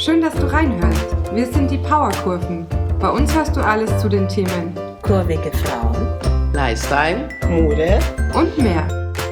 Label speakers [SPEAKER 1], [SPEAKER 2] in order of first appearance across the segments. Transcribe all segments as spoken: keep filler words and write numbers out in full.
[SPEAKER 1] Schön, dass du reinhörst. Wir sind die Powerkurven. Bei uns hörst du alles zu den Themen
[SPEAKER 2] kurvige Frauen,
[SPEAKER 3] Lifestyle,
[SPEAKER 2] Mode
[SPEAKER 1] und mehr.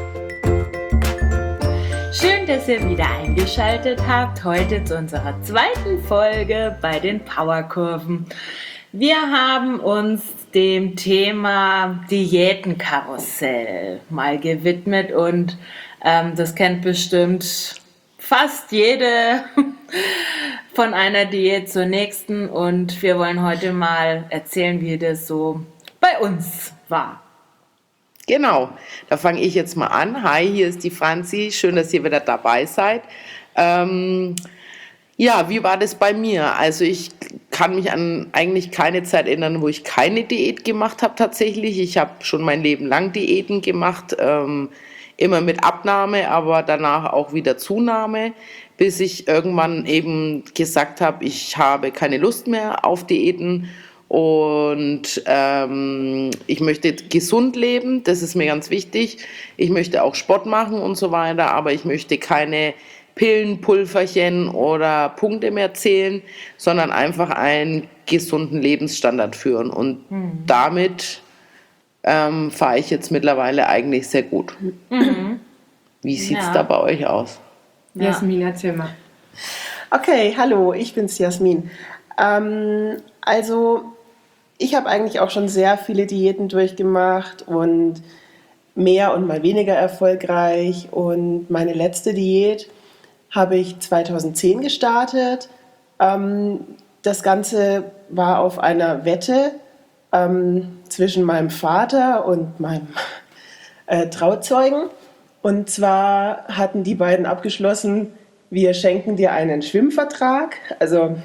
[SPEAKER 4] Schön, dass ihr wieder eingeschaltet habt, heute zu unserer zweiten Folge bei den Powerkurven. Wir haben uns dem Thema Diätenkarussell mal gewidmet und ähm, das kennt bestimmt fast jede von einer Diät zur nächsten und wir wollen heute mal erzählen, wie das so bei uns war.
[SPEAKER 3] Genau, da fange ich jetzt mal an. Hi, hier ist die Franzi, schön, dass ihr wieder dabei seid. Ähm, ja, wie war das bei mir? Also ich kann mich an eigentlich keine Zeit erinnern, wo ich keine Diät gemacht habe tatsächlich. Ich habe schon mein Leben lang Diäten gemacht, ähm, immer mit Abnahme, aber danach auch wieder Zunahme, bis ich irgendwann eben gesagt habe, ich habe keine Lust mehr auf Diäten. Und ähm, ich möchte gesund leben, das ist mir ganz wichtig. Ich möchte auch Sport machen und so weiter, aber ich möchte keine Pillen, Pulverchen oder Punkte mehr zählen, sondern einfach einen gesunden Lebensstandard führen. Und mhm. damit ähm, fahre ich jetzt mittlerweile eigentlich sehr gut. Mhm. Wie sieht es ja. da bei euch aus?
[SPEAKER 1] Ja. Jasmin, erzähl mal.
[SPEAKER 2] Okay, hallo, ich bin's Jasmin. Ähm, also ich habe eigentlich auch schon sehr viele Diäten durchgemacht und mehr und mal weniger erfolgreich. Und meine letzte Diät habe ich zweitausendzehn gestartet. Ähm, das Ganze war auf einer Wette ähm, zwischen meinem Vater und meinem äh, Trauzeugen. Und zwar hatten die beiden abgeschlossen, wir schenken dir einen Schwimmvertrag, also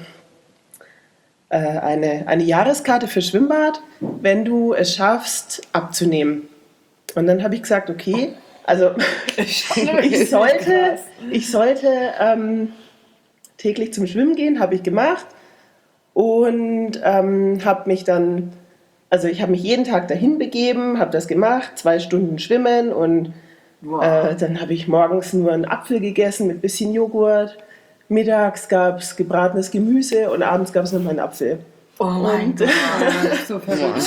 [SPEAKER 2] äh, eine, eine Jahreskarte für Schwimmbad, wenn du es schaffst, abzunehmen. Und dann habe ich gesagt, okay, also ich sollte, ich sollte ähm, täglich zum Schwimmen gehen, habe ich gemacht und ähm, habe mich dann, also ich habe mich jeden Tag dahin begeben, habe das gemacht, zwei Stunden schwimmen und wow. äh, dann habe ich morgens nur einen Apfel gegessen mit ein bisschen Joghurt, mittags gab es gebratenes Gemüse und abends gab es noch mal einen Apfel.
[SPEAKER 4] Oh mein Gott,
[SPEAKER 1] so verrückt.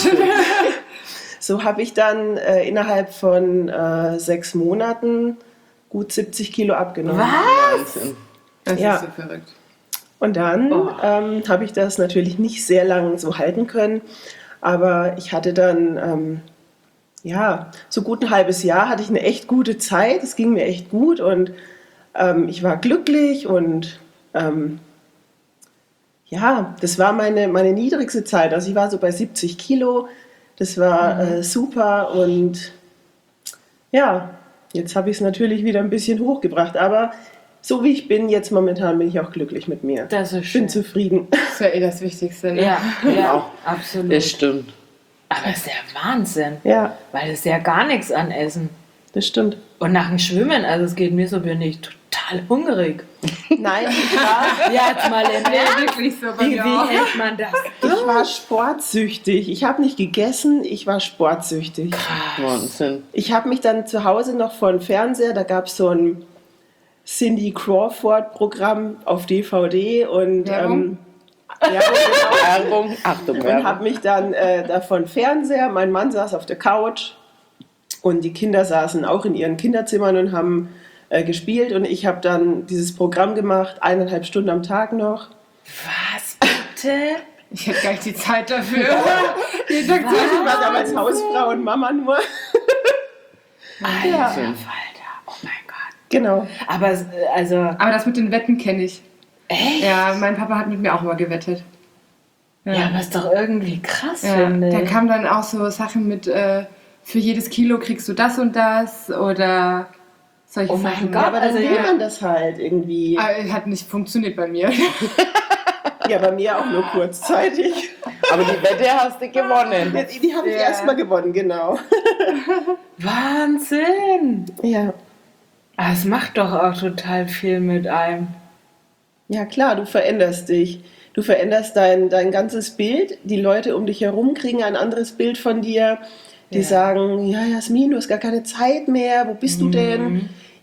[SPEAKER 2] So habe ich dann äh, innerhalb von äh, sechs Monaten gut siebzig Kilo abgenommen.
[SPEAKER 4] Was?
[SPEAKER 1] Das
[SPEAKER 2] ja.
[SPEAKER 1] ist so verrückt.
[SPEAKER 2] Und dann
[SPEAKER 4] oh.
[SPEAKER 2] ähm, habe ich das natürlich nicht sehr lange so halten können, aber ich hatte dann, ähm, ja, so gut ein halbes Jahr hatte ich eine echt gute Zeit, es ging mir echt gut und ähm, ich war glücklich und ähm, ja, das war meine, meine niedrigste Zeit, also ich war so bei siebzig Kilo. Das war äh, super und ja, jetzt habe ich es natürlich wieder ein bisschen hochgebracht, aber so wie ich bin, jetzt momentan bin ich auch glücklich mit mir.
[SPEAKER 4] Das ist schön.
[SPEAKER 2] Bin zufrieden.
[SPEAKER 1] Das ist ja eh das Wichtigste. Ne?
[SPEAKER 4] Ja, ja,
[SPEAKER 3] Auch.
[SPEAKER 4] absolut.
[SPEAKER 3] Das stimmt.
[SPEAKER 4] Aber das ist ja Wahnsinn,
[SPEAKER 2] Ja,
[SPEAKER 4] weil es ja gar nichts an Essen.
[SPEAKER 2] das stimmt.
[SPEAKER 4] Und nach dem Schwimmen, also es geht mir so, bin ich total hungrig.
[SPEAKER 2] Nein, ich war,
[SPEAKER 4] Ja, jetzt mal in
[SPEAKER 1] Ja, wirklich so bei
[SPEAKER 4] Wie,
[SPEAKER 1] mir
[SPEAKER 4] wie
[SPEAKER 1] auch.
[SPEAKER 4] hält man das?
[SPEAKER 2] ich war sportsüchtig. Ich habe nicht gegessen, ich war sportsüchtig.
[SPEAKER 3] Wahnsinn.
[SPEAKER 2] Ich habe mich dann zu Hause noch vor dem Fernseher, da gab es so ein Cindy Crawford-Programm auf D V D und
[SPEAKER 1] Werbung?
[SPEAKER 2] ähm, ja, genau.
[SPEAKER 3] Werbung, Achtung,
[SPEAKER 2] Und
[SPEAKER 3] Werbung.
[SPEAKER 2] habe mich dann äh, davon Fernseher, mein Mann saß auf der Couch und die Kinder saßen auch in ihren Kinderzimmern und haben äh, gespielt und ich habe dann dieses Programm gemacht, eineinhalb Stunden am Tag noch.
[SPEAKER 4] Was bitte?
[SPEAKER 1] Ich hätte gar nicht die Zeit dafür.
[SPEAKER 2] Ich war damals Hausfrau und Mama nur.
[SPEAKER 4] Alter
[SPEAKER 2] Ja.
[SPEAKER 4] Falter, oh mein Gott.
[SPEAKER 2] Genau.
[SPEAKER 4] Aber es, also,
[SPEAKER 1] Aber das mit den Wetten kenne ich.
[SPEAKER 4] echt?
[SPEAKER 1] Ja, mein Papa hat mit mir auch immer gewettet.
[SPEAKER 4] Ja, aber ist doch irgendwie krass,
[SPEAKER 1] Ja,
[SPEAKER 4] finde
[SPEAKER 1] da
[SPEAKER 4] ich.
[SPEAKER 1] kamen dann auch so Sachen mit, äh, für jedes Kilo kriegst du das und das oder solche
[SPEAKER 4] Oh mein
[SPEAKER 1] Sachen.
[SPEAKER 4] Gott.
[SPEAKER 2] Aber dann
[SPEAKER 4] Also,
[SPEAKER 2] will
[SPEAKER 4] ja.
[SPEAKER 2] man das halt irgendwie.
[SPEAKER 1] Aber hat nicht funktioniert bei mir.
[SPEAKER 2] Ja, bei mir auch nur kurzzeitig.
[SPEAKER 3] Aber die Wette hast du gewonnen.
[SPEAKER 2] Die, die habe ich
[SPEAKER 1] Ja.
[SPEAKER 2] erstmal gewonnen, genau.
[SPEAKER 4] Wahnsinn!
[SPEAKER 2] Ja.
[SPEAKER 4] Ah, es macht doch auch total viel mit einem.
[SPEAKER 2] Ja klar, du veränderst dich. Du veränderst dein, dein ganzes Bild. Die Leute um dich herum kriegen ein anderes Bild von dir. Die
[SPEAKER 4] Ja.
[SPEAKER 2] sagen, ja Jasmin, du hast gar keine Zeit mehr. Wo bist du denn?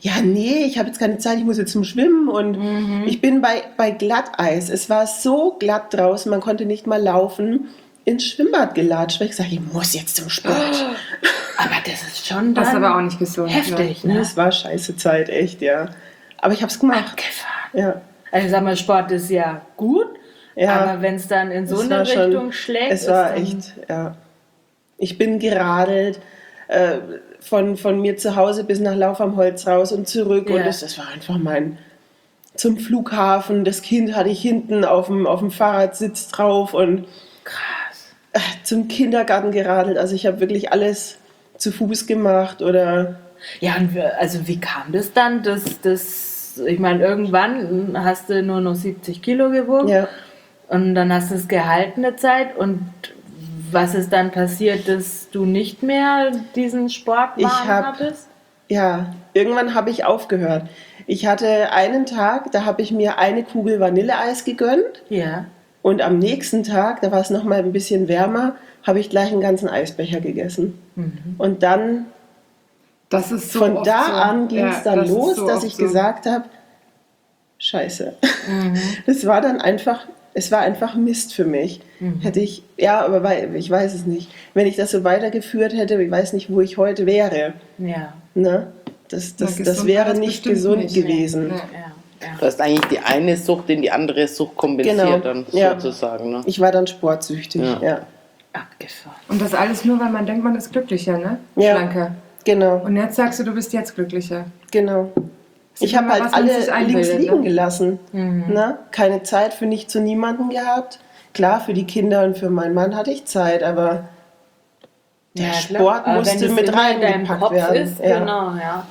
[SPEAKER 2] ja, nee, ich habe jetzt keine Zeit, ich muss jetzt zum Schwimmen und
[SPEAKER 4] Mhm.
[SPEAKER 2] ich bin bei, bei Glatteis. Es war so glatt draußen, man konnte nicht mal laufen, ins Schwimmbad gelatscht, weil ich gesagt, ich muss jetzt zum Sport.
[SPEAKER 4] Aber das ist schon
[SPEAKER 1] Das ist
[SPEAKER 4] dann
[SPEAKER 1] aber auch nicht gesund.
[SPEAKER 4] heftig,
[SPEAKER 2] Ne?
[SPEAKER 4] ne?
[SPEAKER 2] Es war scheiße Zeit, echt, ja. Aber ich habe es gemacht.
[SPEAKER 4] Abgefahren.
[SPEAKER 2] Ja.
[SPEAKER 4] Also sag mal, Sport ist ja gut,
[SPEAKER 2] Ja.
[SPEAKER 4] aber wenn es dann in so
[SPEAKER 2] Es
[SPEAKER 4] eine
[SPEAKER 2] war schon-
[SPEAKER 4] Richtung schlägt,
[SPEAKER 2] Es war
[SPEAKER 4] ist dann,
[SPEAKER 2] echt, ja. Ich bin geradelt, äh, von, von mir zu Hause bis nach Lauf am Holz raus und zurück.
[SPEAKER 4] Ja.
[SPEAKER 2] Und das, das war einfach mein, zum Flughafen. Das Kind hatte ich hinten auf dem, auf dem Fahrradsitz drauf und
[SPEAKER 4] krass.
[SPEAKER 2] äh, zum Kindergarten geradelt. Also ich habe wirklich alles zu Fuß gemacht oder
[SPEAKER 4] Ja, und wir- also wie kam das dann, dass das, ich meine, irgendwann hast du nur noch siebzig Kilo gewogen
[SPEAKER 2] ja.
[SPEAKER 4] und dann hast du es gehalten eine Zeit und was ist dann passiert, dass du nicht mehr diesen Sport
[SPEAKER 2] Ich
[SPEAKER 4] warm
[SPEAKER 2] hab-
[SPEAKER 4] hattest?
[SPEAKER 2] Ja, irgendwann habe ich aufgehört. Ich hatte einen Tag, da habe ich mir eine Kugel Vanilleeis gegönnt
[SPEAKER 4] Ja.
[SPEAKER 2] und am nächsten Tag, da war es noch mal ein bisschen wärmer, habe ich gleich einen ganzen Eisbecher gegessen. Und dann,
[SPEAKER 1] Das ist so
[SPEAKER 2] von
[SPEAKER 1] oft
[SPEAKER 2] da
[SPEAKER 1] so.
[SPEAKER 2] an ging es
[SPEAKER 1] Ja,
[SPEAKER 2] dann
[SPEAKER 1] das ist
[SPEAKER 2] los,
[SPEAKER 1] so
[SPEAKER 2] dass
[SPEAKER 1] oft
[SPEAKER 2] ich
[SPEAKER 1] so.
[SPEAKER 2] gesagt habe, scheiße. Das war dann einfach, es war einfach Mist für mich. Hätte ich, ja, aber wei- ich weiß es nicht. Wenn ich das so weitergeführt hätte, ich weiß nicht, wo ich heute wäre.
[SPEAKER 4] Ja.
[SPEAKER 2] Ne? Das, das,
[SPEAKER 1] Ja,
[SPEAKER 2] das
[SPEAKER 1] gesund
[SPEAKER 2] wäre
[SPEAKER 1] war das
[SPEAKER 2] nicht
[SPEAKER 1] bestimmt
[SPEAKER 2] gesund
[SPEAKER 1] nicht.
[SPEAKER 2] gewesen.
[SPEAKER 1] Nee.
[SPEAKER 4] Ja. Ja.
[SPEAKER 3] Du hast eigentlich die eine Sucht in die andere Sucht kompensiert,
[SPEAKER 2] Genau,
[SPEAKER 3] dann
[SPEAKER 2] ja.
[SPEAKER 3] sozusagen. Ne?
[SPEAKER 2] Ich war dann sportsüchtig,
[SPEAKER 3] Ja.
[SPEAKER 2] ja.
[SPEAKER 4] Abgefahren.
[SPEAKER 1] Und das alles nur, weil man denkt, man ist glücklicher, ne?
[SPEAKER 2] Ja.
[SPEAKER 1] Schlanker.
[SPEAKER 2] Genau,
[SPEAKER 1] Und jetzt sagst du, du bist jetzt glücklicher.
[SPEAKER 2] genau.
[SPEAKER 1] Sieht
[SPEAKER 2] Ich habe
[SPEAKER 1] man mal,
[SPEAKER 2] halt
[SPEAKER 1] was man
[SPEAKER 2] alle
[SPEAKER 1] sich einbildet,
[SPEAKER 2] links liegen
[SPEAKER 1] ne?
[SPEAKER 2] gelassen. Ne? Keine Zeit für nicht zu niemanden gehabt. Klar, für die Kinder und für meinen Mann hatte ich Zeit, aber der
[SPEAKER 4] Ja, klar.
[SPEAKER 2] Sport
[SPEAKER 4] Aber
[SPEAKER 2] musste
[SPEAKER 4] wenn das
[SPEAKER 2] mit
[SPEAKER 4] immer in deinem
[SPEAKER 2] reingepackt
[SPEAKER 4] Kopf
[SPEAKER 2] werden.
[SPEAKER 4] ist,
[SPEAKER 2] ja.
[SPEAKER 4] genau, ja.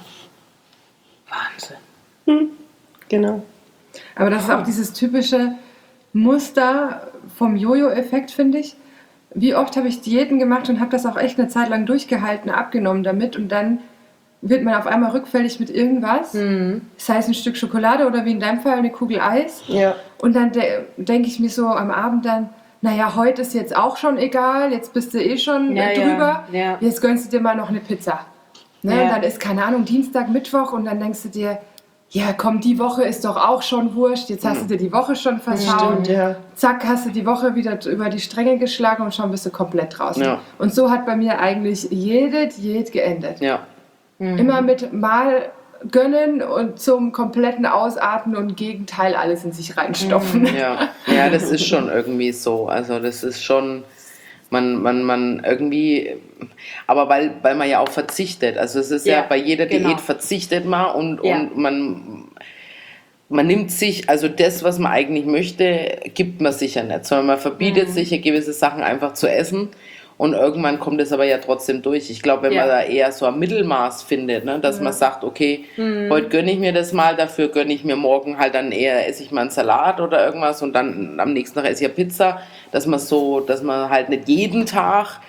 [SPEAKER 4] Wahnsinn.
[SPEAKER 2] Genau.
[SPEAKER 1] Aber das ist auch dieses typische Muster vom Jojo-Effekt, finde ich. Wie oft habe ich Diäten gemacht und habe das auch echt eine Zeit lang durchgehalten, abgenommen damit und dann wird man auf einmal rückfällig mit irgendwas. Das heißt ein Stück Schokolade oder wie in deinem Fall eine Kugel Eis.
[SPEAKER 2] Ja.
[SPEAKER 1] Und dann de denke ich mir so am Abend dann, naja, heute ist jetzt auch schon egal, jetzt bist du eh schon
[SPEAKER 4] Ja,
[SPEAKER 1] äh, drüber,
[SPEAKER 4] ja, ja.
[SPEAKER 1] jetzt gönnst du dir mal noch eine Pizza. Ne?
[SPEAKER 4] Ja.
[SPEAKER 1] Und dann ist, keine Ahnung, Dienstag, Mittwoch und dann denkst du dir, ja komm, die Woche ist doch auch schon wurscht, jetzt hast du dir die Woche schon versaut.
[SPEAKER 2] Stimmt, ja.
[SPEAKER 1] Zack, hast du die Woche wieder über die Stränge geschlagen und schon bist du komplett draußen.
[SPEAKER 3] Ja.
[SPEAKER 1] Und so hat bei mir eigentlich jede Diät geendet.
[SPEAKER 3] Ja.
[SPEAKER 1] Immer mit mal gönnen und zum kompletten Ausatmen und Gegenteil alles in sich reinstopfen.
[SPEAKER 3] Ja, ja, das ist schon irgendwie so. Also das ist schon, man, man, man irgendwie, aber weil, weil man ja auch verzichtet. Also es ist ja,
[SPEAKER 4] Ja,
[SPEAKER 3] bei jeder
[SPEAKER 4] genau.
[SPEAKER 3] Diät verzichtet man und,
[SPEAKER 4] Ja.
[SPEAKER 3] und man, man nimmt sich, also das, was man eigentlich möchte, gibt man sich ja nicht, sondern man verbietet
[SPEAKER 4] Mhm.
[SPEAKER 3] sich ja gewisse Sachen einfach zu essen. Und irgendwann kommt es aber ja trotzdem durch. Ich glaube, wenn
[SPEAKER 4] Ja.
[SPEAKER 3] man da eher so ein Mittelmaß findet, ne, dass man sagt, okay,
[SPEAKER 4] Mhm.
[SPEAKER 3] heute gönne ich mir das mal, dafür gönne ich mir morgen halt dann eher, esse ich mal einen Salat oder irgendwas und dann am nächsten Tag esse ich ja Pizza, dass man so, dass man halt nicht jeden Tag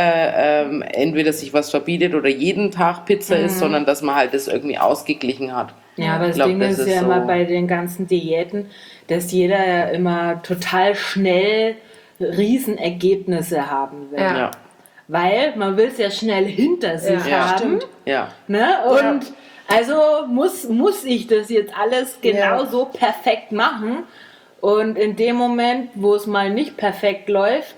[SPEAKER 3] äh, ähm, entweder sich was verbietet oder jeden Tag Pizza isst, sondern dass man halt das irgendwie ausgeglichen hat.
[SPEAKER 4] Ja, aber
[SPEAKER 3] Ich
[SPEAKER 4] das
[SPEAKER 3] glaub,
[SPEAKER 4] Ding
[SPEAKER 3] das
[SPEAKER 4] ist
[SPEAKER 3] ist
[SPEAKER 4] ja
[SPEAKER 3] so-
[SPEAKER 4] immer bei den ganzen Diäten, dass jeder ja immer total schnell Riesenergebnisse haben will.
[SPEAKER 1] Ja.
[SPEAKER 3] Ja,
[SPEAKER 4] Weil man will es ja schnell hinter sich
[SPEAKER 1] Ja,
[SPEAKER 4] haben.
[SPEAKER 2] stimmt.
[SPEAKER 3] ja,
[SPEAKER 4] Ne? Und also muss, muss ich das jetzt alles genau
[SPEAKER 2] Ja.
[SPEAKER 4] so perfekt machen. Und in dem Moment, wo es mal nicht perfekt läuft,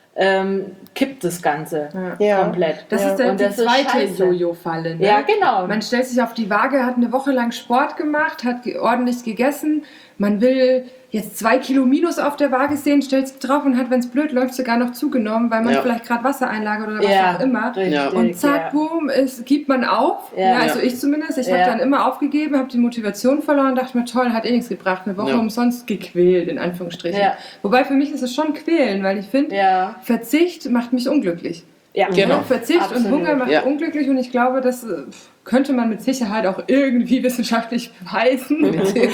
[SPEAKER 4] ähm, kippt das Ganze
[SPEAKER 2] Ja.
[SPEAKER 4] komplett.
[SPEAKER 1] Das
[SPEAKER 2] Ja.
[SPEAKER 1] ist dann
[SPEAKER 4] Und
[SPEAKER 1] die
[SPEAKER 4] das ist
[SPEAKER 1] zweite
[SPEAKER 4] scheiße.
[SPEAKER 1] Jojo-Falle. Ne?
[SPEAKER 4] Ja, genau.
[SPEAKER 1] Man stellt sich auf die Waage, hat eine Woche lang Sport gemacht, hat ge- ordentlich gegessen. Man will jetzt zwei Kilo Minus auf der Waage sehen, stellt sich drauf und hat, wenn es blöd läuft, sogar noch zugenommen, weil man
[SPEAKER 3] Ja.
[SPEAKER 1] vielleicht gerade Wasser einlagert oder was
[SPEAKER 4] Ja,
[SPEAKER 1] auch immer.
[SPEAKER 4] richtig,
[SPEAKER 3] Ja.
[SPEAKER 1] Und zack,
[SPEAKER 4] ja.
[SPEAKER 1] boom, es gibt man auf.
[SPEAKER 4] Ja.
[SPEAKER 1] Ja, also
[SPEAKER 3] Ja.
[SPEAKER 1] ich zumindest. Ich
[SPEAKER 4] Ja.
[SPEAKER 1] habe dann immer aufgegeben, habe die Motivation verloren, dachte mir, toll, hat eh nichts gebracht. Eine Woche
[SPEAKER 3] Ja.
[SPEAKER 1] umsonst gequält, in Anführungsstrichen.
[SPEAKER 4] Ja.
[SPEAKER 1] Wobei für mich ist es schon quälen, weil ich finde,
[SPEAKER 4] Ja.
[SPEAKER 1] Verzicht macht mich unglücklich.
[SPEAKER 4] Ja,
[SPEAKER 3] Genau.
[SPEAKER 1] Ja, Verzicht
[SPEAKER 4] Absolut.
[SPEAKER 1] und Hunger macht
[SPEAKER 3] Ja.
[SPEAKER 1] unglücklich und ich glaube, das äh, könnte man mit Sicherheit auch irgendwie wissenschaftlich beweisen.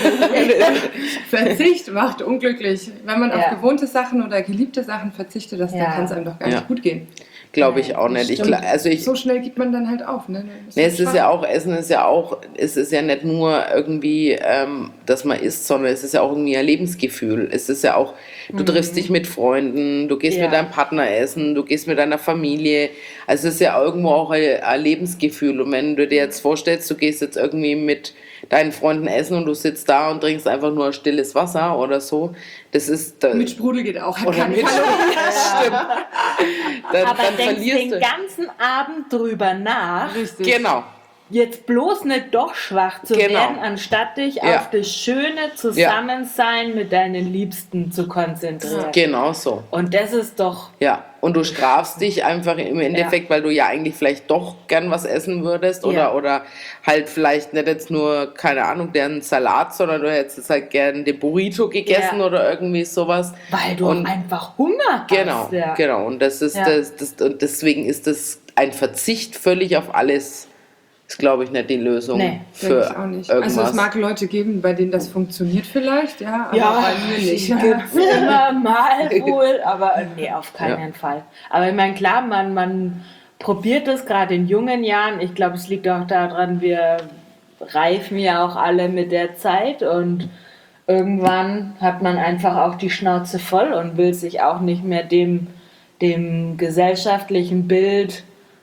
[SPEAKER 1] Verzicht macht unglücklich. Wenn man
[SPEAKER 4] Ja.
[SPEAKER 1] auf gewohnte Sachen oder geliebte Sachen verzichtet, das,
[SPEAKER 4] Ja.
[SPEAKER 1] dann kann es einem doch gar
[SPEAKER 3] Ja.
[SPEAKER 1] nicht gut gehen.
[SPEAKER 3] glaube ich
[SPEAKER 4] Nein,
[SPEAKER 3] auch nicht. Ich,
[SPEAKER 1] Und
[SPEAKER 3] gla- also ich,
[SPEAKER 1] so schnell gibt man dann halt auf. Ne?
[SPEAKER 3] nee, es ist ja auch, Essen ist ja auch, es ist ja nicht nur irgendwie, ähm, dass man isst, sondern es ist ja auch irgendwie ein Lebensgefühl. Es ist ja auch, du triffst dich mit Freunden, du gehst
[SPEAKER 4] Ja.
[SPEAKER 3] mit deinem Partner essen, du gehst mit deiner Familie. Also es ist ja irgendwo auch ein, ein Lebensgefühl. Und wenn du dir jetzt vorstellst, du gehst jetzt irgendwie mit deinen Freunden essen und du sitzt da und trinkst einfach nur stilles Wasser oder so, das ist... Da,
[SPEAKER 1] Mit Sprudel geht auch. Hat
[SPEAKER 3] oder
[SPEAKER 1] keine
[SPEAKER 3] mit,
[SPEAKER 1] Kalorien.
[SPEAKER 3] stimmt. Dann,
[SPEAKER 4] Aber
[SPEAKER 3] dann
[SPEAKER 4] denkst
[SPEAKER 3] verlierst
[SPEAKER 4] den
[SPEAKER 3] du.
[SPEAKER 4] ganzen Abend drüber nach,
[SPEAKER 1] Richtig.
[SPEAKER 3] Genau.
[SPEAKER 4] jetzt bloß nicht doch schwach zu
[SPEAKER 3] Genau.
[SPEAKER 4] werden, anstatt dich
[SPEAKER 3] Ja.
[SPEAKER 4] auf das schöne Zusammensein mit deinen Liebsten zu konzentrieren.
[SPEAKER 3] Genau so.
[SPEAKER 4] Und das ist doch,
[SPEAKER 3] Ja, und du strafst dich einfach im Endeffekt, weil du ja eigentlich vielleicht doch gern was essen würdest oder,
[SPEAKER 4] Ja.
[SPEAKER 3] oder halt vielleicht nicht jetzt nur, keine Ahnung, deren Salat, sondern du hättest jetzt halt gern den Burrito gegessen
[SPEAKER 4] Ja.
[SPEAKER 3] oder irgendwie sowas.
[SPEAKER 4] weil du
[SPEAKER 3] Und-
[SPEAKER 4] einfach Hunger
[SPEAKER 3] Genau,
[SPEAKER 4] hast. Ja.
[SPEAKER 3] genau. Und das ist
[SPEAKER 4] Ja.
[SPEAKER 3] das, das, und deswegen ist das ein Verzicht völlig auf alles, ist glaube ich nicht die Lösung
[SPEAKER 4] Nee,
[SPEAKER 1] Denke
[SPEAKER 3] für
[SPEAKER 1] ich auch nicht.
[SPEAKER 3] irgendwas.
[SPEAKER 1] Also es mag Leute geben, bei denen das funktioniert vielleicht, ja, aber
[SPEAKER 4] Ja,
[SPEAKER 1] bei mir nicht.
[SPEAKER 4] gibt's immer mal wohl, aber nee, auf keinen Fall. Aber ich meine, klar, man, man probiert es gerade in jungen Jahren. Ich glaube, es liegt auch daran, wir reifen ja auch alle mit der Zeit und irgendwann hat man einfach auch die Schnauze voll und will sich auch nicht mehr dem, dem gesellschaftlichen Bild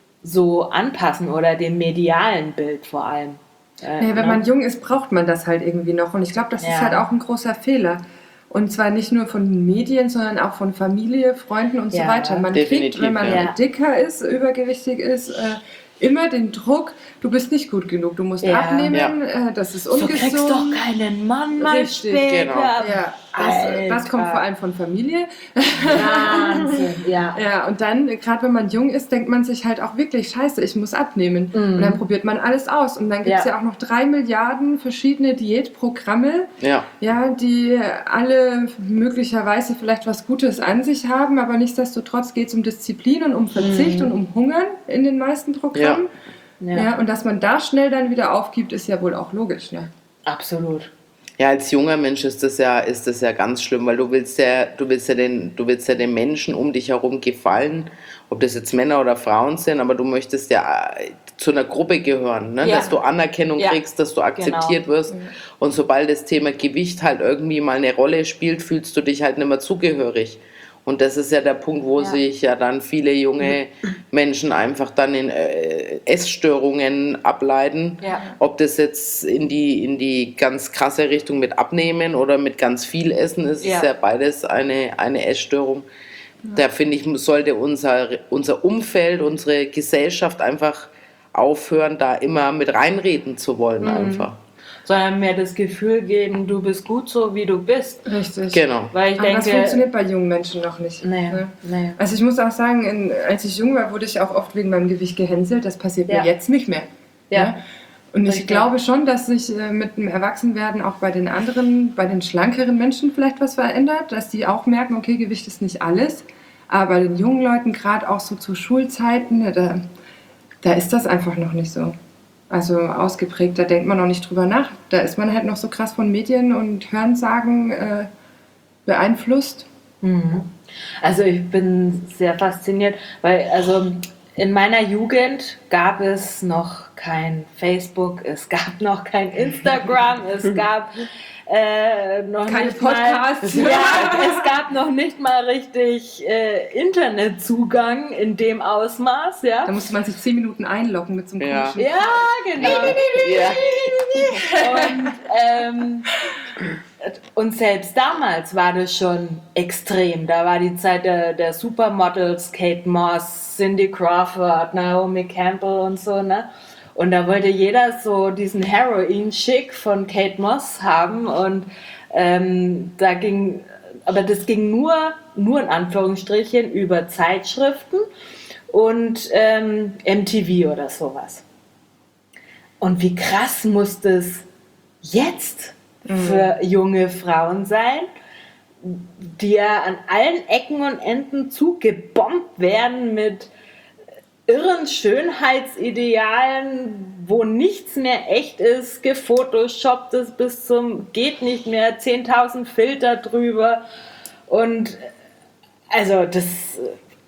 [SPEAKER 4] so anpassen oder dem medialen Bild vor allem. Äh,
[SPEAKER 1] Nee, wenn
[SPEAKER 4] ne?
[SPEAKER 1] man jung ist, braucht man das halt irgendwie noch. Und ich glaube, das
[SPEAKER 4] Ja.
[SPEAKER 1] ist halt auch ein großer Fehler. Und zwar nicht nur von den Medien, sondern auch von Familie, Freunden und
[SPEAKER 4] Ja,
[SPEAKER 1] so weiter. Man
[SPEAKER 3] definitiv,
[SPEAKER 1] kriegt, wenn man
[SPEAKER 4] ja.
[SPEAKER 1] dicker ist, übergewichtig ist, äh, immer den Druck, du bist nicht gut genug, du musst
[SPEAKER 4] Ja.
[SPEAKER 1] abnehmen, äh, das ist
[SPEAKER 4] Du
[SPEAKER 1] ungesund.
[SPEAKER 4] kriegst doch keinen Mann mal
[SPEAKER 1] Richtig,
[SPEAKER 4] später.
[SPEAKER 3] genau.
[SPEAKER 1] Ja, das, das
[SPEAKER 4] Alter.
[SPEAKER 1] kommt vor allem von Familie.
[SPEAKER 4] Wahnsinn, ja.
[SPEAKER 1] Ja, und dann, gerade wenn man jung ist, denkt man sich halt auch wirklich, scheiße, ich muss abnehmen. Und dann probiert man alles aus. Und dann gibt es
[SPEAKER 4] Ja.
[SPEAKER 1] ja. auch noch drei Milliarden verschiedene Diätprogramme,
[SPEAKER 3] Ja,
[SPEAKER 1] ja, die alle möglicherweise vielleicht was Gutes an sich haben, aber nichtsdestotrotz geht es um Disziplin und um Verzicht und um Hungern in den meisten Programmen.
[SPEAKER 4] Ja.
[SPEAKER 1] Ja. und dass man da schnell dann wieder aufgibt, ist ja wohl auch logisch. Ne?
[SPEAKER 4] Absolut.
[SPEAKER 3] ja, als junger Mensch ist das ja, ist das ja ganz schlimm, weil du willst ja, du willst ja den, du willst ja den Menschen um dich herum gefallen, ob das jetzt Männer oder Frauen sind, aber du möchtest ja äh, zu einer Gruppe gehören, ne?
[SPEAKER 4] Ja.
[SPEAKER 3] Dass du Anerkennung
[SPEAKER 4] Ja.
[SPEAKER 3] kriegst, dass du akzeptiert
[SPEAKER 4] Genau.
[SPEAKER 3] wirst. Und sobald das Thema Gewicht halt irgendwie mal eine Rolle spielt, fühlst du dich halt nicht mehr zugehörig. Und das ist ja der Punkt, wo
[SPEAKER 4] Ja.
[SPEAKER 3] sich ja dann viele junge Menschen einfach dann in äh, Essstörungen ableiten.
[SPEAKER 4] Ja.
[SPEAKER 3] Ob das jetzt in die, in die ganz krasse Richtung mit Abnehmen oder mit ganz viel Essen ist,
[SPEAKER 4] Ja.
[SPEAKER 3] ist ja beides eine, eine Essstörung. Da finde ich, sollte unser, unser Umfeld, unsere Gesellschaft einfach aufhören, da immer mit reinreden zu wollen einfach.
[SPEAKER 4] Sondern mir das Gefühl geben, du bist gut so, wie du bist.
[SPEAKER 1] Richtig.
[SPEAKER 3] Genau.
[SPEAKER 4] Weil ich
[SPEAKER 1] Aber das
[SPEAKER 4] denke,
[SPEAKER 1] funktioniert bei jungen Menschen noch nicht.
[SPEAKER 4] Nee,
[SPEAKER 1] ne?
[SPEAKER 4] nee.
[SPEAKER 1] Also ich muss auch sagen, in, als ich jung war, wurde ich auch oft wegen meinem Gewicht gehänselt. Das passiert
[SPEAKER 4] Ja.
[SPEAKER 1] mir jetzt nicht mehr.
[SPEAKER 4] Ja.
[SPEAKER 1] Ne? Und ich
[SPEAKER 4] Richtig.
[SPEAKER 1] glaube schon, dass sich äh, mit dem Erwachsenwerden auch bei den anderen, bei den schlankeren Menschen vielleicht was verändert, dass die auch merken, okay, Gewicht ist nicht alles. Aber bei den jungen Leuten, gerade auch so zu Schulzeiten, ne, da, da ist das einfach noch nicht so. Also ausgeprägt, da denkt man noch nicht drüber nach. Da ist man halt noch so krass von Medien und Hörensagen äh, beeinflusst.
[SPEAKER 4] Also ich bin sehr fasziniert, weil also in meiner Jugend gab es noch kein Facebook, es gab noch kein Instagram, es gab äh, noch
[SPEAKER 1] Keine
[SPEAKER 4] nicht mal,
[SPEAKER 1] Podcasts.
[SPEAKER 4] ja, es gab noch nicht mal richtig äh, Internetzugang in dem Ausmaß, ja.
[SPEAKER 1] Da musste man sich zehn Minuten einloggen mit so einem
[SPEAKER 3] Ja.
[SPEAKER 1] komischen...
[SPEAKER 4] Ja, genau.
[SPEAKER 3] Ja.
[SPEAKER 4] Und, ähm, und selbst damals war das schon extrem. Da war die Zeit der, der Supermodels, Kate Moss, Cindy Crawford, Naomi Campbell und so, ne? Und da wollte jeder so diesen Heroin-Chic von Kate Moss haben und ähm, da ging, aber das ging nur, nur in Anführungsstrichen über Zeitschriften und ähm, M T V oder sowas. Und wie krass muss das jetzt für junge Frauen sein, die ja an allen Ecken und Enden zugebombt werden mit irren Schönheitsidealen, wo nichts mehr echt ist, gefotoshoppt ist bis zum geht nicht mehr, zehntausend Filter drüber und also das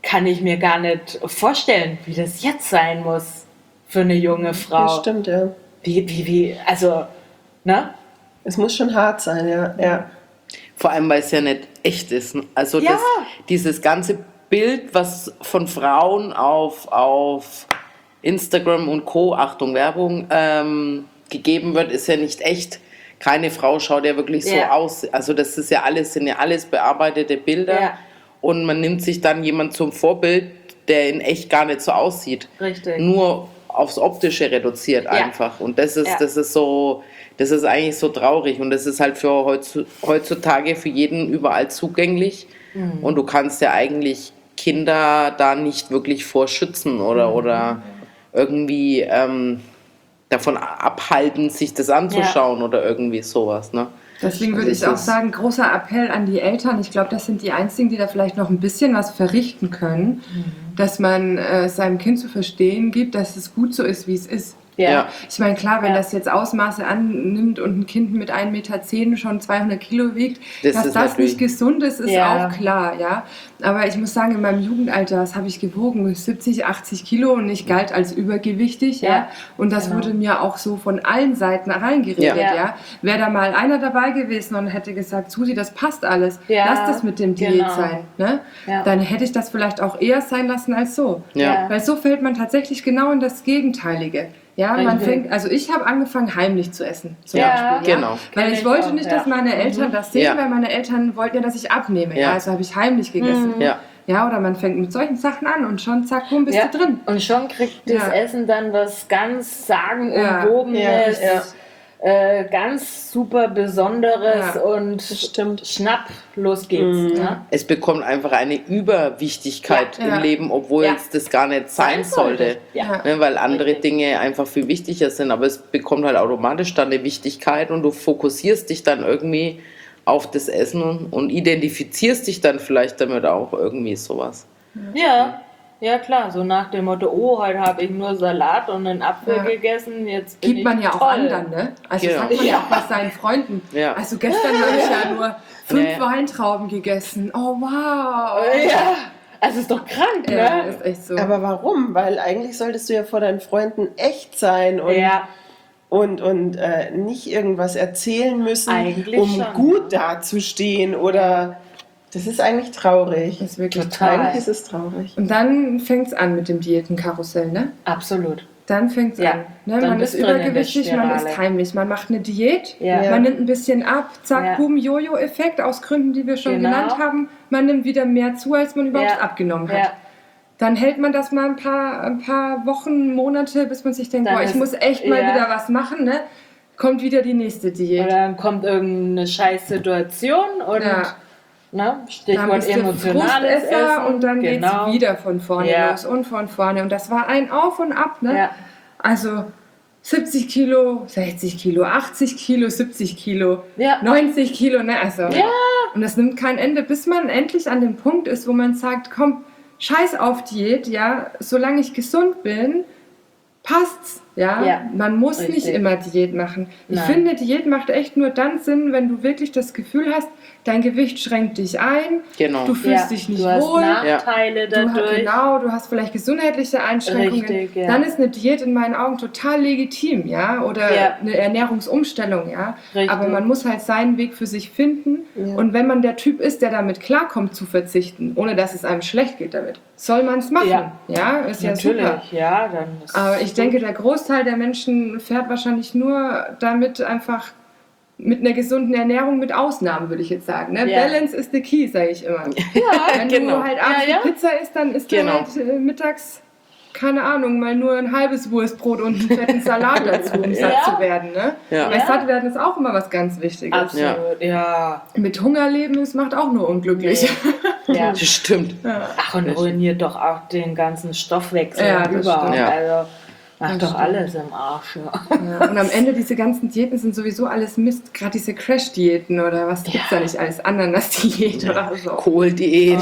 [SPEAKER 4] kann ich mir gar nicht vorstellen, wie das jetzt sein muss für eine junge Frau.
[SPEAKER 2] Das stimmt, ja.
[SPEAKER 4] Wie, wie, wie, also, ne?
[SPEAKER 2] Es muss schon hart sein, ja. ja.
[SPEAKER 3] Vor allem, weil es ja nicht echt ist. Also
[SPEAKER 4] Ja.
[SPEAKER 3] das, dieses ganze Bild, was von Frauen auf, auf Instagram und Co., Achtung, Werbung, ähm, gegeben wird, ist ja nicht echt. Keine Frau schaut ja wirklich so
[SPEAKER 4] Ja.
[SPEAKER 3] aus. Also das ist ja alles, sind ja alles bearbeitete Bilder.
[SPEAKER 4] Ja.
[SPEAKER 3] Und man nimmt sich dann jemand zum Vorbild, der in echt gar nicht so aussieht.
[SPEAKER 4] Richtig.
[SPEAKER 3] Nur aufs Optische reduziert einfach. Und das ist,
[SPEAKER 4] Ja.
[SPEAKER 3] das ist so, das ist eigentlich so traurig. Und das ist halt für heutzutage für jeden überall zugänglich.
[SPEAKER 4] Mhm.
[SPEAKER 3] Und du kannst ja eigentlich Kinder da nicht wirklich vor schützen oder,
[SPEAKER 4] Mhm.
[SPEAKER 3] oder irgendwie ähm, davon abhalten, sich das anzuschauen oder irgendwie sowas. Ne?
[SPEAKER 1] Deswegen
[SPEAKER 3] Also
[SPEAKER 1] würde
[SPEAKER 3] es
[SPEAKER 1] ich auch
[SPEAKER 3] ist-
[SPEAKER 1] sagen, großer Appell an die Eltern. Ich glaube, das sind die einzigen, die da vielleicht noch ein bisschen was verrichten können, dass man äh, seinem Kind zu verstehen gibt, dass es gut so ist, wie es ist.
[SPEAKER 4] Ja.
[SPEAKER 3] Ja.
[SPEAKER 1] Ich meine, klar, wenn
[SPEAKER 4] Ja.
[SPEAKER 1] das jetzt Ausmaße annimmt und ein Kind mit ein Meter zehn schon zweihundert Kilo wiegt,
[SPEAKER 3] Das
[SPEAKER 1] dass
[SPEAKER 3] ist
[SPEAKER 1] das
[SPEAKER 3] natürlich-
[SPEAKER 1] nicht gesund ist, ist
[SPEAKER 4] Ja.
[SPEAKER 1] auch klar, ja. Aber ich muss sagen, in meinem Jugendalter, das habe ich gewogen, siebzig, achtzig Kilo und ich galt als übergewichtig, ja.
[SPEAKER 4] Ja.
[SPEAKER 1] Und das
[SPEAKER 4] Genau.
[SPEAKER 1] wurde mir auch so von allen Seiten reingeredet,
[SPEAKER 4] Ja.
[SPEAKER 1] ja. Wäre da mal einer dabei gewesen und hätte gesagt, Susi, das passt alles,
[SPEAKER 4] Ja.
[SPEAKER 1] lass das mit dem Diät
[SPEAKER 4] Genau.
[SPEAKER 1] sein, ne?
[SPEAKER 4] Ja.
[SPEAKER 1] Dann hätte ich das vielleicht auch eher sein lassen als so.
[SPEAKER 3] Ja.
[SPEAKER 1] Weil so fällt man tatsächlich genau in das Gegenteilige. Ja, man
[SPEAKER 4] Richtig.
[SPEAKER 1] fängt, also ich habe angefangen heimlich zu essen, zum
[SPEAKER 4] Ja,
[SPEAKER 1] Beispiel. Ja?
[SPEAKER 3] genau.
[SPEAKER 1] Weil
[SPEAKER 4] Kenn
[SPEAKER 1] ich
[SPEAKER 4] ich
[SPEAKER 1] wollte
[SPEAKER 4] auch,
[SPEAKER 1] nicht,
[SPEAKER 4] ja.
[SPEAKER 1] dass meine Eltern das sehen,
[SPEAKER 3] Ja.
[SPEAKER 1] weil meine Eltern wollten ja, dass ich abnehme. Ja.
[SPEAKER 3] Ja.
[SPEAKER 1] Also habe ich heimlich gegessen.
[SPEAKER 3] Ja.
[SPEAKER 1] Ja, oder man fängt mit solchen Sachen an und schon zack, bumm, bist
[SPEAKER 4] Ja.
[SPEAKER 1] du drin.
[SPEAKER 4] Und schon kriegt das
[SPEAKER 1] Ja.
[SPEAKER 4] Essen dann was ganz
[SPEAKER 1] Ja.
[SPEAKER 4] sagenumwobenes,
[SPEAKER 2] Ja, ja.
[SPEAKER 4] Äh, ganz super Besonderes
[SPEAKER 1] Ja.
[SPEAKER 4] und
[SPEAKER 2] Stimmt.
[SPEAKER 4] schnapp, los geht's. Ne?
[SPEAKER 3] Es bekommt einfach eine Überwichtigkeit
[SPEAKER 1] Ja. Ja.
[SPEAKER 3] im Leben, obwohl
[SPEAKER 4] Ja.
[SPEAKER 3] es das gar nicht sein sollte.
[SPEAKER 4] Ja.
[SPEAKER 3] Ne, weil andere
[SPEAKER 4] Richtig.
[SPEAKER 3] Dinge einfach viel wichtiger sind, aber es bekommt halt automatisch dann eine Wichtigkeit und du fokussierst dich dann irgendwie auf das Essen und, und identifizierst dich dann vielleicht damit auch irgendwie sowas.
[SPEAKER 4] Ja. Ja klar, so nach dem Motto, oh, heute habe ich nur Salat und einen Apfel
[SPEAKER 1] Ja.
[SPEAKER 4] gegessen, jetzt bin
[SPEAKER 1] Gibt
[SPEAKER 4] ich
[SPEAKER 1] man ja auch
[SPEAKER 4] toll.
[SPEAKER 1] anderen, ne? Also
[SPEAKER 3] Genau.
[SPEAKER 1] sagt man ja
[SPEAKER 4] Ja.
[SPEAKER 1] auch bei seinen Freunden.
[SPEAKER 3] Ja.
[SPEAKER 1] Also gestern habe ich ja nur fünf
[SPEAKER 3] Nee.
[SPEAKER 1] Weintrauben gegessen. Oh, wow.
[SPEAKER 4] Ja, also ist doch krank,
[SPEAKER 1] Ja,
[SPEAKER 4] ne?
[SPEAKER 1] ist echt so.
[SPEAKER 2] Aber warum? Weil eigentlich solltest du ja vor deinen Freunden echt sein und,
[SPEAKER 4] Ja,
[SPEAKER 2] und, und äh, nicht irgendwas erzählen müssen,
[SPEAKER 4] Eigentlich
[SPEAKER 2] um
[SPEAKER 4] schon.
[SPEAKER 2] gut dazustehen oder... Das ist eigentlich traurig.
[SPEAKER 1] das ist wirklich
[SPEAKER 4] Total.
[SPEAKER 2] Eigentlich ist es traurig.
[SPEAKER 1] Und dann fängt es an mit dem Diätenkarussell, ne?
[SPEAKER 4] absolut.
[SPEAKER 1] Dann fängt es
[SPEAKER 4] Ja,
[SPEAKER 1] an. Ne?
[SPEAKER 4] dann
[SPEAKER 1] Man
[SPEAKER 4] bist
[SPEAKER 1] ist
[SPEAKER 4] du drin in der
[SPEAKER 1] übergewichtig, man
[SPEAKER 4] Spirale.
[SPEAKER 1] ist heimlich. Man macht eine Diät,
[SPEAKER 4] Ja.
[SPEAKER 2] Ja.
[SPEAKER 1] man nimmt ein bisschen ab, zack,
[SPEAKER 4] Ja.
[SPEAKER 1] boom, Jojo-Effekt aus Gründen, die wir schon
[SPEAKER 4] Genau.
[SPEAKER 1] genannt haben. Man nimmt wieder mehr zu, als man überhaupt
[SPEAKER 4] Ja.
[SPEAKER 1] abgenommen hat.
[SPEAKER 4] Ja.
[SPEAKER 1] Dann hält man das mal ein paar, ein paar Wochen, Monate, bis man sich denkt,
[SPEAKER 4] Dann
[SPEAKER 1] boah, ich
[SPEAKER 4] ist-
[SPEAKER 1] muss echt mal
[SPEAKER 4] ja.
[SPEAKER 1] wieder was machen. Ne? Kommt wieder die nächste Diät.
[SPEAKER 4] Oder dann kommt irgendeine scheiß Situation und
[SPEAKER 1] Ja.
[SPEAKER 4] ne,
[SPEAKER 1] Dann
[SPEAKER 4] Stichwort
[SPEAKER 1] bist du
[SPEAKER 4] emotionales
[SPEAKER 1] Frustesser
[SPEAKER 4] Essen.
[SPEAKER 1] und dann
[SPEAKER 4] genau.
[SPEAKER 1] geht's wieder von vorne
[SPEAKER 4] Ja.
[SPEAKER 1] los und von vorne. Und das war ein Auf und Ab. Ne?
[SPEAKER 4] Ja.
[SPEAKER 1] Also siebzig Kilo, sechzig Kilo, achtzig Kilo, siebzig Kilo,
[SPEAKER 4] Ja.
[SPEAKER 1] neunzig Kilo, ne? Also,
[SPEAKER 4] Ja.
[SPEAKER 1] Und das nimmt kein Ende, bis man endlich an dem Punkt ist, wo man sagt, komm, scheiß auf Diät, ja, solange ich gesund bin, passt's, ja.
[SPEAKER 4] Ja,
[SPEAKER 1] Man muss
[SPEAKER 4] richtig.
[SPEAKER 1] nicht immer Diät machen. Ich
[SPEAKER 4] Nein.
[SPEAKER 1] finde, Diät macht echt nur dann Sinn, wenn du wirklich das Gefühl hast, dein Gewicht schränkt dich ein,
[SPEAKER 3] Genau.
[SPEAKER 1] du fühlst
[SPEAKER 4] Ja,
[SPEAKER 1] dich nicht
[SPEAKER 4] du hast
[SPEAKER 1] wohl.
[SPEAKER 4] Nachteile
[SPEAKER 1] Du,
[SPEAKER 4] dadurch.
[SPEAKER 1] genau, du hast vielleicht gesundheitliche Einschränkungen.
[SPEAKER 4] Richtig, ja.
[SPEAKER 1] Dann ist eine Diät in meinen Augen total legitim, ja, oder
[SPEAKER 4] Ja.
[SPEAKER 1] eine Ernährungsumstellung, ja.
[SPEAKER 4] Richtig.
[SPEAKER 1] Aber man muss halt seinen Weg für sich finden.
[SPEAKER 2] Ja.
[SPEAKER 1] Und wenn man der Typ ist, der damit klarkommt zu verzichten, ohne dass es einem schlecht geht damit, soll man es machen. Ja,
[SPEAKER 4] Ja.
[SPEAKER 1] ist ja
[SPEAKER 4] Natürlich,
[SPEAKER 1] super.
[SPEAKER 4] ja, dann ist
[SPEAKER 1] Aber ich denke, der Großteil der Menschen fährt wahrscheinlich nur damit einfach mit einer gesunden Ernährung, mit Ausnahmen, würde ich jetzt sagen. Ne?
[SPEAKER 4] Ja.
[SPEAKER 1] Balance is the key, sage ich immer.
[SPEAKER 4] ja,
[SPEAKER 1] Wenn
[SPEAKER 3] genau.
[SPEAKER 1] du halt abends
[SPEAKER 4] Ja, ja.
[SPEAKER 1] eine Pizza isst, dann isst
[SPEAKER 3] Genau.
[SPEAKER 1] du halt äh, mittags, keine Ahnung, mal nur ein halbes Wurstbrot und einen fetten Salat dazu, um satt
[SPEAKER 4] Ja.
[SPEAKER 1] zu werden. Ne?
[SPEAKER 3] Ja.
[SPEAKER 1] Weil
[SPEAKER 4] Ja.
[SPEAKER 1] satt werden ist auch immer was ganz Wichtiges.
[SPEAKER 4] absolut, ja.
[SPEAKER 1] Mit Hunger leben, das macht auch nur unglücklich.
[SPEAKER 4] ja.
[SPEAKER 3] Das stimmt.
[SPEAKER 4] Ach, und ruiniert doch auch den ganzen Stoffwechsel
[SPEAKER 1] Ja, das
[SPEAKER 4] überhaupt.
[SPEAKER 1] stimmt.
[SPEAKER 3] Ja.
[SPEAKER 4] Also macht
[SPEAKER 1] Das
[SPEAKER 4] doch
[SPEAKER 1] stimmt.
[SPEAKER 4] alles im Arsch. Ja.
[SPEAKER 1] Ja, und am Ende diese ganzen Diäten sind sowieso alles Mist. Gerade diese Crash-Diäten oder was gibt's da nicht alles? Ananas-Diät oder so.
[SPEAKER 3] Kohldiät,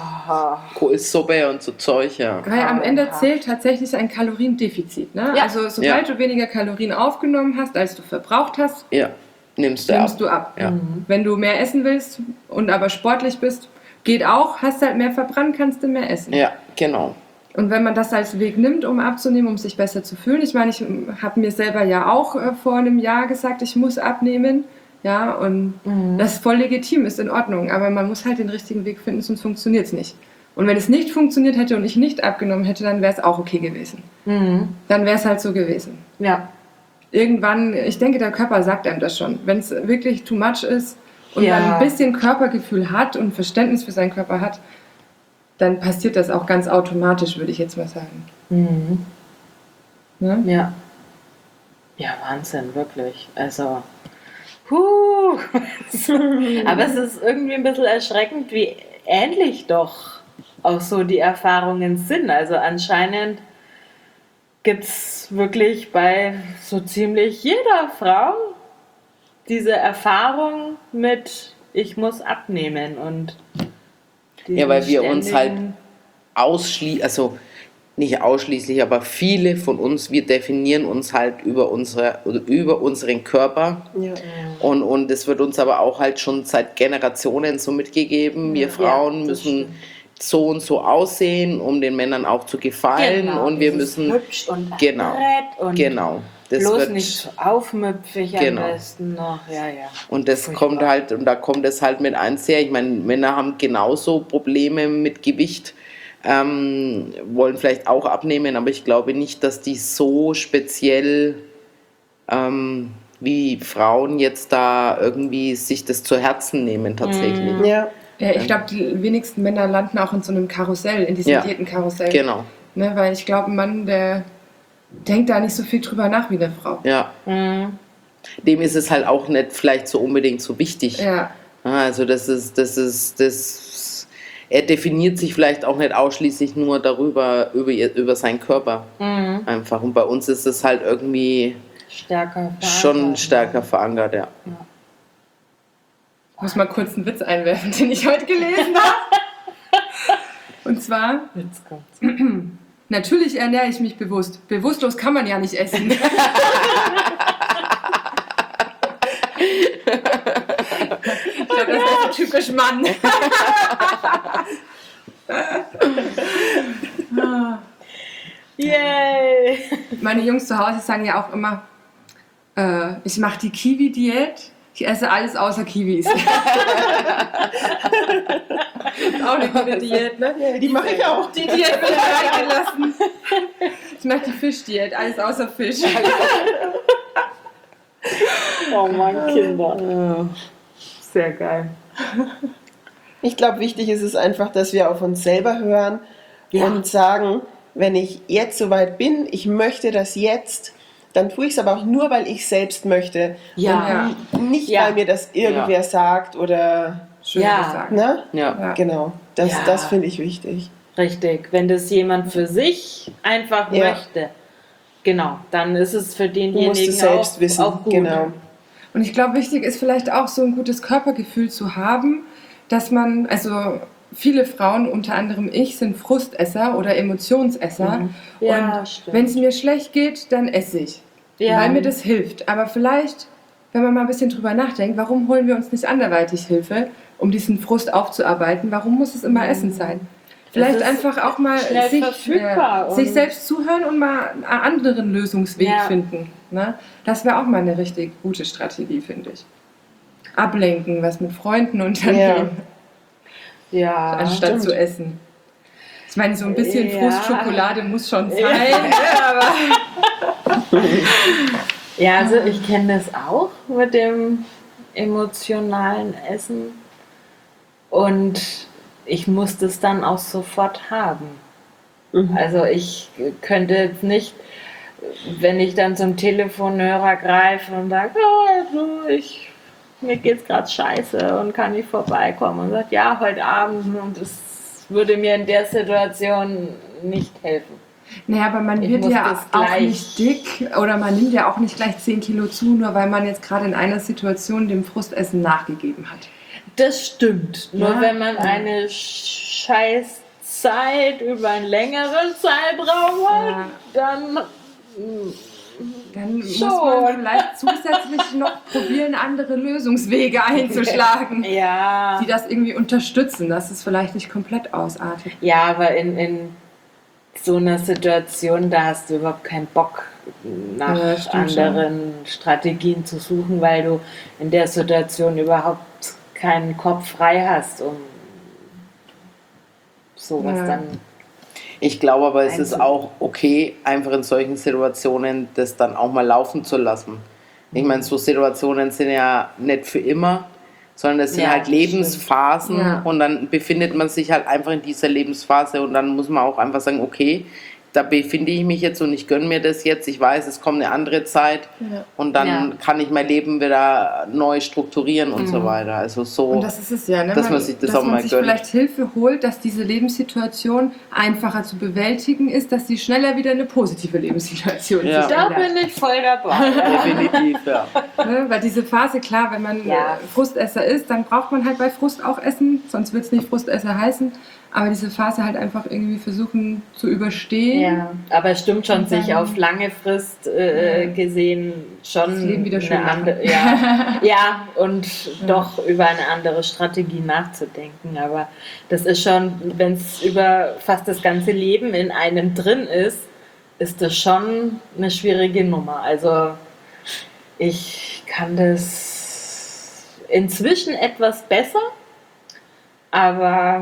[SPEAKER 1] Ja,
[SPEAKER 3] Kohlsuppe und so Zeug, ja.
[SPEAKER 1] weil am Ende zählt tatsächlich ein Kaloriendefizit. Ne?
[SPEAKER 4] Ja.
[SPEAKER 1] Also sobald
[SPEAKER 3] Ja.
[SPEAKER 1] du weniger Kalorien aufgenommen hast, als du verbraucht hast,
[SPEAKER 3] Ja, nimmst du
[SPEAKER 1] nimmst
[SPEAKER 3] ab.
[SPEAKER 1] du ab.
[SPEAKER 3] Ja.
[SPEAKER 1] Wenn du mehr essen willst und aber sportlich bist, Geht auch, hast halt mehr verbrannt, kannst du mehr essen.
[SPEAKER 3] Ja, genau.
[SPEAKER 1] Und wenn man das als Weg nimmt, um abzunehmen, um sich besser zu fühlen, ich meine, ich habe mir selber ja auch äh, vor einem Jahr gesagt, ich muss abnehmen, ja, und
[SPEAKER 4] Mhm.
[SPEAKER 1] das ist voll legitim, ist in Ordnung, aber man muss halt den richtigen Weg finden, sonst funktioniert es nicht. Und wenn es nicht funktioniert hätte und ich nicht abgenommen hätte, dann wäre es auch okay gewesen.
[SPEAKER 4] Mhm.
[SPEAKER 1] Dann wäre es halt so gewesen.
[SPEAKER 4] Ja.
[SPEAKER 1] Irgendwann, ich denke, der Körper sagt einem das schon, wenn es wirklich too much ist und
[SPEAKER 4] Ja.
[SPEAKER 1] man ein bisschen Körpergefühl hat und Verständnis für seinen Körper hat, dann passiert das auch ganz automatisch, würde ich jetzt mal sagen.
[SPEAKER 4] Mhm.
[SPEAKER 1] Ne?
[SPEAKER 4] Ja. Ja, Wahnsinn, wirklich. Also, huh. Aber es ist irgendwie ein bisschen erschreckend, wie ähnlich doch auch so die Erfahrungen sind. Also anscheinend gibt es wirklich bei so ziemlich jeder Frau diese Erfahrung mit, ich muss abnehmen und
[SPEAKER 3] Ja, weil wir uns halt
[SPEAKER 4] ständigen-
[SPEAKER 3] ausschließlich, also nicht ausschließlich, aber viele von uns, wir definieren uns halt über, unsere, oder über unseren Körper.
[SPEAKER 2] Ja.
[SPEAKER 3] Und, und es wird uns aber auch halt schon seit Generationen so mitgegeben, wir Frauen
[SPEAKER 4] das
[SPEAKER 3] müssen
[SPEAKER 4] stimmt.
[SPEAKER 3] so und so aussehen, um den Männern auch zu gefallen.
[SPEAKER 4] Genau,
[SPEAKER 3] und wir
[SPEAKER 4] dieses
[SPEAKER 3] müssen,
[SPEAKER 4] hübsch und
[SPEAKER 3] genau,
[SPEAKER 4] adrett und
[SPEAKER 3] genau. Das
[SPEAKER 4] bloß
[SPEAKER 3] wird,
[SPEAKER 4] nicht so aufmüpfig
[SPEAKER 3] Genau.
[SPEAKER 4] am besten noch. Ja, ja.
[SPEAKER 3] Und das
[SPEAKER 4] Furchtbar.
[SPEAKER 3] kommt halt, und da kommt es halt mit einher. Ich meine, Männer haben genauso Probleme mit Gewicht, ähm, wollen vielleicht auch abnehmen, aber ich glaube nicht, dass die so speziell ähm, wie Frauen jetzt da irgendwie sich das zu Herzen nehmen tatsächlich.
[SPEAKER 4] Mhm.
[SPEAKER 2] Ja.
[SPEAKER 1] Ja, ich glaube, die wenigsten Männer landen auch in so einem Karussell, in diesem
[SPEAKER 3] Ja.
[SPEAKER 1] Diätenkarussell.
[SPEAKER 3] Genau,
[SPEAKER 1] Ne, weil ich glaube, ein Mann, der denkt da nicht so viel drüber nach wie eine Frau.
[SPEAKER 3] ja.
[SPEAKER 4] Mhm.
[SPEAKER 3] Dem ist es halt auch nicht vielleicht so unbedingt so wichtig.
[SPEAKER 1] Ja,
[SPEAKER 3] Ah, Also das ist, das ist, das, er definiert sich vielleicht auch nicht ausschließlich nur darüber, über, ihr- über seinen Körper
[SPEAKER 4] Mhm.
[SPEAKER 3] einfach. Und bei uns ist es halt irgendwie
[SPEAKER 4] Stärker
[SPEAKER 3] schon
[SPEAKER 4] verankert.
[SPEAKER 3] stärker verankert, ja.
[SPEAKER 1] ich muss mal kurz einen Witz einwerfen, den ich heute gelesen habe. Und zwar,
[SPEAKER 4] Jetzt kommt's.
[SPEAKER 1] natürlich ernähre ich mich bewusst. Bewusstlos kann man ja nicht essen. Ich glaube, das ist so typisch Mann.
[SPEAKER 4] Yay!
[SPEAKER 1] Meine Jungs zu Hause sagen ja auch immer, äh, ich mache die Kiwi-Diät. Ich esse alles außer Kiwis. Ist auch eine gute Diät, ne?
[SPEAKER 2] Ja, die mache ich auch.
[SPEAKER 1] Die Diät wird reingelassen. Ich mache die Fischdiät, alles außer Fisch.
[SPEAKER 4] Oh Mann, Kinder. Sehr geil.
[SPEAKER 2] Ich glaube, wichtig ist es einfach, dass wir auf uns selber hören
[SPEAKER 4] Ja.
[SPEAKER 2] und sagen, wenn ich jetzt soweit bin, ich möchte das jetzt, dann tue ich es aber auch nur, weil ich selbst möchte.
[SPEAKER 4] Ja.
[SPEAKER 2] Und nicht,
[SPEAKER 4] Ja.
[SPEAKER 2] weil mir das irgendwer
[SPEAKER 3] Ja.
[SPEAKER 2] sagt oder,
[SPEAKER 1] Schön
[SPEAKER 4] Ja.
[SPEAKER 1] gesagt.
[SPEAKER 2] ne?
[SPEAKER 3] Ja.
[SPEAKER 1] Ja.
[SPEAKER 2] Genau. Das,
[SPEAKER 4] Ja.
[SPEAKER 2] das finde ich wichtig.
[SPEAKER 4] Richtig. Wenn das jemand für sich einfach
[SPEAKER 2] Ja.
[SPEAKER 4] möchte, genau, dann ist es für
[SPEAKER 2] Du musst
[SPEAKER 4] denjenigen
[SPEAKER 2] es selbst
[SPEAKER 4] auch,
[SPEAKER 2] wissen.
[SPEAKER 4] auch gut.
[SPEAKER 2] Genau.
[SPEAKER 1] Und ich glaube, wichtig ist vielleicht auch so ein gutes Körpergefühl zu haben, dass man, also viele Frauen, unter anderem ich, sind Frustesser oder Emotionsesser.
[SPEAKER 4] Mhm. Ja,
[SPEAKER 1] und
[SPEAKER 4] stimmt.
[SPEAKER 1] wenn es mir schlecht geht, dann esse ich.
[SPEAKER 4] Ja.
[SPEAKER 1] Weil mir das hilft. Aber vielleicht, wenn man mal ein bisschen drüber nachdenkt, warum holen wir uns nicht anderweitig Hilfe, um diesen Frust aufzuarbeiten? Warum muss es immer Essen sein? Vielleicht
[SPEAKER 4] ist
[SPEAKER 1] einfach auch mal
[SPEAKER 4] schnell
[SPEAKER 1] sich,
[SPEAKER 4] verfügbar
[SPEAKER 1] äh, sich
[SPEAKER 4] und-
[SPEAKER 1] selbst zuhören und mal einen anderen Lösungsweg
[SPEAKER 4] Ja.
[SPEAKER 1] finden. Ne? Das wäre auch mal eine richtig gute Strategie, finde ich. Ablenken, was mit Freunden unternehmen,
[SPEAKER 4] Ja,
[SPEAKER 1] anstatt
[SPEAKER 2] stimmt.
[SPEAKER 1] zu essen. Ich meine, so ein bisschen
[SPEAKER 4] Ja.
[SPEAKER 1] Frustschokolade muss schon sein,
[SPEAKER 4] Ja.
[SPEAKER 1] aber
[SPEAKER 4] Ja, also ich kenne das auch mit dem emotionalen Essen und ich muss das dann auch sofort haben.
[SPEAKER 2] Mhm.
[SPEAKER 4] Also ich könnte jetzt nicht, wenn ich dann zum Telefonhörer greife und sage, oh, also ich, mir geht's gerade scheiße und kann nicht vorbeikommen und sagt, ja, heute Abend, und das würde mir in der Situation nicht helfen.
[SPEAKER 1] naja, aber man
[SPEAKER 4] Ich
[SPEAKER 1] wird
[SPEAKER 4] muss
[SPEAKER 1] ja
[SPEAKER 4] das
[SPEAKER 1] auch
[SPEAKER 4] gleich-
[SPEAKER 1] nicht dick oder man nimmt ja auch nicht gleich zehn Kilo zu, nur weil man jetzt gerade in einer Situation dem Frustessen nachgegeben hat.
[SPEAKER 4] Das stimmt. Nur
[SPEAKER 1] Ja.
[SPEAKER 4] wenn man eine scheiß Zeit über einen längeren Zeitraum hat,
[SPEAKER 1] Ja.
[SPEAKER 4] dann mm,
[SPEAKER 1] Dann muss
[SPEAKER 4] Schon.
[SPEAKER 1] man vielleicht zusätzlich noch probieren, andere Lösungswege einzuschlagen,
[SPEAKER 4] Ja.
[SPEAKER 1] die das irgendwie unterstützen, dass es vielleicht nicht komplett ausartet.
[SPEAKER 4] Ja, aber in, in so einer Situation, da hast du überhaupt keinen Bock, nach
[SPEAKER 1] Ja, stimmt
[SPEAKER 4] anderen Strategien zu suchen, weil du in der Situation überhaupt keinen Kopf frei hast, um sowas
[SPEAKER 1] Ja.
[SPEAKER 4] dann.
[SPEAKER 3] Ich glaube aber, es ist
[SPEAKER 4] Einzel-
[SPEAKER 3] auch okay, einfach in solchen Situationen das dann auch mal laufen zu lassen. Ich meine, so Situationen sind ja nicht für immer, sondern es sind
[SPEAKER 4] Ja,
[SPEAKER 3] halt
[SPEAKER 4] das stimmt.
[SPEAKER 3] Lebensphasen
[SPEAKER 1] Ja.
[SPEAKER 3] und dann befindet man sich halt einfach in dieser Lebensphase und dann muss man auch einfach sagen, okay, da befinde ich mich jetzt und ich gönne mir das jetzt. Ich weiß, es kommt eine andere Zeit
[SPEAKER 1] Ja.
[SPEAKER 3] und dann
[SPEAKER 4] Ja.
[SPEAKER 3] kann ich mein Leben wieder neu strukturieren und so weiter. Also so.
[SPEAKER 1] Und das ist es ja, ne?
[SPEAKER 3] dass man sich das
[SPEAKER 1] dass
[SPEAKER 3] auch
[SPEAKER 1] man
[SPEAKER 3] mal
[SPEAKER 1] sich
[SPEAKER 3] gönnt.
[SPEAKER 1] vielleicht Hilfe holt, dass diese Lebenssituation einfacher zu bewältigen ist, dass sie schneller wieder eine positive Lebenssituation
[SPEAKER 3] Ja.
[SPEAKER 1] sich
[SPEAKER 4] Da
[SPEAKER 1] ändert.
[SPEAKER 4] bin ich voll dabei.
[SPEAKER 3] Definitiv, ja.
[SPEAKER 1] Ne? Weil diese Phase, klar, wenn man
[SPEAKER 4] Ja.
[SPEAKER 1] äh, Frustesser ist, dann braucht man halt bei Frust auch Essen, sonst wird es nicht Frustesser heißen. Aber diese Phase halt einfach irgendwie versuchen zu überstehen.
[SPEAKER 4] Ja, aber es stimmt schon,
[SPEAKER 1] Und dann-
[SPEAKER 4] sich auf lange Frist äh,
[SPEAKER 1] Ja.
[SPEAKER 4] gesehen schon
[SPEAKER 1] Das Leben wieder schön
[SPEAKER 4] eine
[SPEAKER 1] machen.
[SPEAKER 4] andere, ja, ja, und doch über eine andere Strategie nachzudenken. Aber das ist schon, wenn es über fast das ganze Leben in einem drin ist, ist das schon eine schwierige Nummer. Also ich kann das inzwischen etwas besser, aber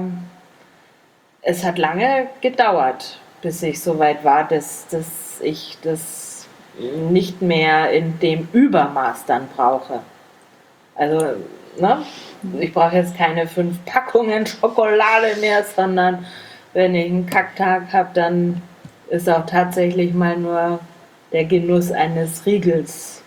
[SPEAKER 4] es hat lange gedauert, bis ich so weit war, dass, dass ich das nicht mehr in dem Übermaß dann brauche. Also, ne? Ich brauche jetzt keine fünf Packungen Schokolade mehr, sondern wenn ich einen Kacktag habe, dann ist auch tatsächlich mal nur der Genuss eines Riegels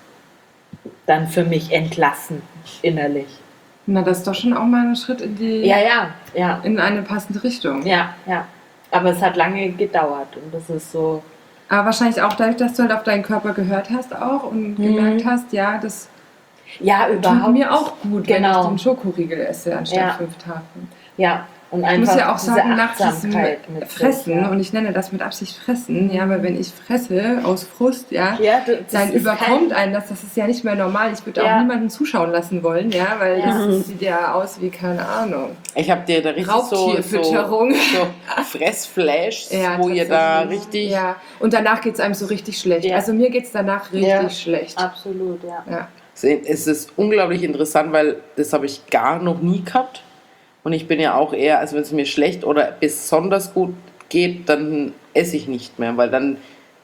[SPEAKER 4] dann für mich entlassen, innerlich.
[SPEAKER 1] Na, das ist doch schon auch mal ein Schritt in die
[SPEAKER 4] Ja, ja, ja.
[SPEAKER 1] in eine passende Richtung.
[SPEAKER 4] Ja, ja. Aber es hat lange gedauert und das ist so.
[SPEAKER 1] Aber wahrscheinlich auch dadurch, dass du halt auf deinen Körper gehört hast auch und gemerkt hast, ja, das
[SPEAKER 4] Ja,
[SPEAKER 1] tut
[SPEAKER 4] überhaupt.
[SPEAKER 1] mir auch gut, wenn
[SPEAKER 4] Genau.
[SPEAKER 1] ich den Schokoriegel esse, anstatt
[SPEAKER 4] Ja.
[SPEAKER 1] fünf Tafeln.
[SPEAKER 4] Ja, und
[SPEAKER 1] Ich
[SPEAKER 4] einfach
[SPEAKER 1] muss ja auch
[SPEAKER 4] diese
[SPEAKER 1] sagen, nach diesem
[SPEAKER 4] Achtsamkeit mit sich,
[SPEAKER 1] Fressen,
[SPEAKER 4] ja.
[SPEAKER 1] und ich nenne das mit Absicht Fressen, ja, weil wenn ich fresse aus Frust, ja,
[SPEAKER 4] Ja, das
[SPEAKER 1] dann
[SPEAKER 4] ist
[SPEAKER 1] überkommt
[SPEAKER 4] kein-
[SPEAKER 1] einen das, das ist ja nicht mehr normal. Ich würde
[SPEAKER 4] Ja.
[SPEAKER 1] auch niemanden zuschauen lassen wollen, ja, weil
[SPEAKER 4] Ja.
[SPEAKER 1] das sieht ja aus wie, keine Ahnung.
[SPEAKER 3] Ich habe dir da richtig so, so,
[SPEAKER 1] Raubtierfütterung.
[SPEAKER 3] so Fressflashs,
[SPEAKER 1] Ja,
[SPEAKER 3] wo ihr da
[SPEAKER 1] tatsächlich.
[SPEAKER 3] richtig.
[SPEAKER 1] Ja, und danach geht es einem so richtig schlecht.
[SPEAKER 4] Ja.
[SPEAKER 1] Also mir geht es danach richtig
[SPEAKER 2] Ja.
[SPEAKER 1] schlecht.
[SPEAKER 4] Absolut, ja.
[SPEAKER 1] Ja.
[SPEAKER 3] Es ist unglaublich interessant, weil das habe ich gar noch nie gehabt. Und ich bin ja auch eher, also wenn es mir schlecht oder besonders gut geht, dann esse ich nicht mehr, weil dann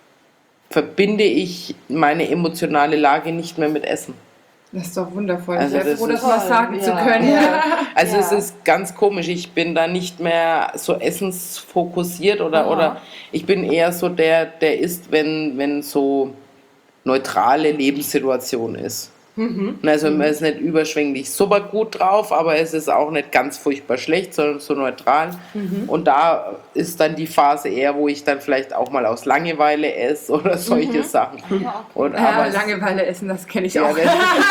[SPEAKER 3] verbinde ich meine emotionale Lage nicht mehr mit Essen.
[SPEAKER 1] Das ist doch wundervoll.
[SPEAKER 3] Also
[SPEAKER 1] ich wäre
[SPEAKER 3] das
[SPEAKER 1] froh, das
[SPEAKER 3] ist
[SPEAKER 1] mal
[SPEAKER 4] toll,
[SPEAKER 1] sagen zu
[SPEAKER 4] ja.
[SPEAKER 1] können.
[SPEAKER 4] Ja.
[SPEAKER 3] Also
[SPEAKER 4] Ja.
[SPEAKER 3] es ist ganz komisch, ich bin da nicht mehr so essensfokussiert oder,
[SPEAKER 4] Aha.
[SPEAKER 3] oder ich bin eher so der, der isst, wenn, wenn so neutrale Lebenssituation ist.
[SPEAKER 4] Mhm.
[SPEAKER 3] Also man ist nicht überschwänglich super gut drauf, aber es ist auch nicht ganz furchtbar schlecht, sondern so neutral.
[SPEAKER 4] Mhm.
[SPEAKER 3] Und da ist dann die Phase eher, wo ich dann vielleicht auch mal aus Langeweile esse oder solche Sachen. Und,
[SPEAKER 1] Ja,
[SPEAKER 3] aber es-
[SPEAKER 1] Langeweile essen, das kenne ich
[SPEAKER 3] ja,
[SPEAKER 1] auch.
[SPEAKER 3] das,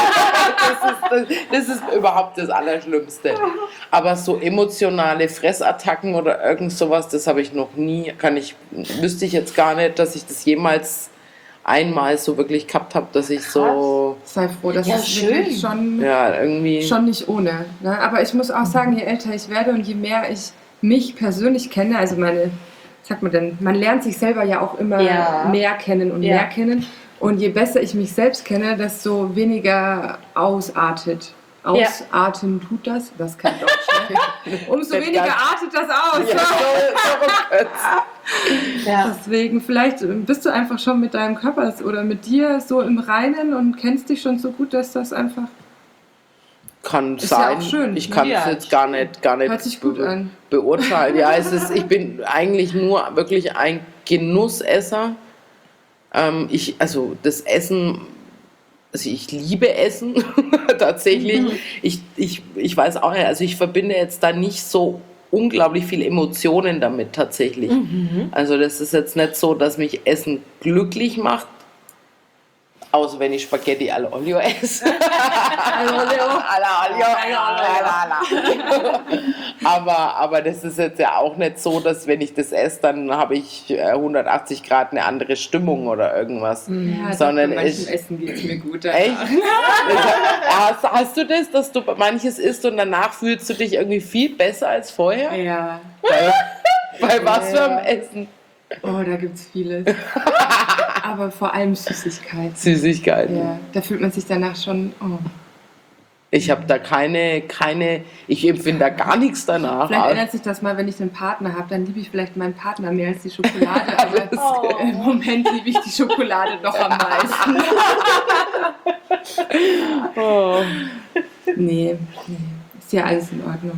[SPEAKER 3] das, ist, das, das ist überhaupt das Allerschlimmste. Aber so emotionale Fressattacken oder irgend sowas, das habe ich noch nie, kann ich, wüsste ich jetzt gar nicht, dass ich das jemals einmal so wirklich gehabt habe, dass ich so,
[SPEAKER 1] Sei froh, das
[SPEAKER 4] Ja,
[SPEAKER 1] ist
[SPEAKER 4] schön.
[SPEAKER 1] wirklich schon,
[SPEAKER 3] ja, irgendwie.
[SPEAKER 1] schon nicht ohne. Ne? Aber ich muss auch sagen, je älter ich werde und je mehr ich mich persönlich kenne, also meine, sagt man denn, man lernt sich selber ja auch immer
[SPEAKER 4] Ja.
[SPEAKER 1] mehr kennen und
[SPEAKER 4] Ja.
[SPEAKER 1] mehr kennen. Und je besser ich mich selbst kenne, desto weniger ausartet. Ausarten tut das? Das ist kein Deutsch. Ne? Umso
[SPEAKER 3] Nicht
[SPEAKER 1] weniger
[SPEAKER 3] ganz.
[SPEAKER 1] artet das aus.
[SPEAKER 3] Ja, so, so
[SPEAKER 4] Ja.
[SPEAKER 1] Deswegen, vielleicht bist du einfach schon mit deinem Körper oder mit dir so im Reinen und kennst dich schon so gut, dass das einfach
[SPEAKER 3] kann
[SPEAKER 1] Ist ja
[SPEAKER 3] sein.
[SPEAKER 1] auch schön.
[SPEAKER 3] Ich kann es
[SPEAKER 4] Ja,
[SPEAKER 3] jetzt gar nicht, gar nicht
[SPEAKER 1] hört sich gut
[SPEAKER 3] be
[SPEAKER 1] an.
[SPEAKER 3] beurteilen. Ja, es ist, ich bin eigentlich nur wirklich ein Genussesser. Ähm, ich, also das Essen, also ich liebe Essen tatsächlich.
[SPEAKER 1] Mhm.
[SPEAKER 3] Ich, ich, ich weiß auch nicht, also ich verbinde jetzt da nicht so unglaublich viele Emotionen damit tatsächlich.
[SPEAKER 1] Mhm.
[SPEAKER 3] Also das ist jetzt nicht so, dass mich Essen glücklich macht. Außer wenn ich Spaghetti alla olio esse.
[SPEAKER 1] Also, Leo.
[SPEAKER 3] Alla olio. Alla, alla. aber, aber das ist jetzt ja auch nicht so, dass wenn ich das esse, dann habe ich äh, hundertachtzig Grad eine andere Stimmung oder irgendwas.
[SPEAKER 1] Ja,
[SPEAKER 3] Sondern
[SPEAKER 1] bei manchem
[SPEAKER 3] ich,
[SPEAKER 1] Essen geht es mir gut.
[SPEAKER 3] echt? hast, hast du das, dass du manches isst und danach fühlst du dich irgendwie viel besser als vorher?
[SPEAKER 1] Ja.
[SPEAKER 3] Bei, bei was für einem Essen?
[SPEAKER 1] Oh, da gibt es vieles. Aber vor allem Süßigkeiten.
[SPEAKER 3] Süßigkeiten.
[SPEAKER 1] Ja, da fühlt man sich danach schon. Oh.
[SPEAKER 3] Ich habe da keine, keine, ich empfinde da gar nichts danach.
[SPEAKER 1] Vielleicht ändert sich das mal, wenn ich einen Partner habe, dann liebe ich vielleicht meinen Partner mehr als die Schokolade. Aber
[SPEAKER 4] Oh.
[SPEAKER 1] im Moment liebe ich die Schokolade noch am meisten.
[SPEAKER 3] Oh.
[SPEAKER 1] Nee, nee, ist ja alles in Ordnung.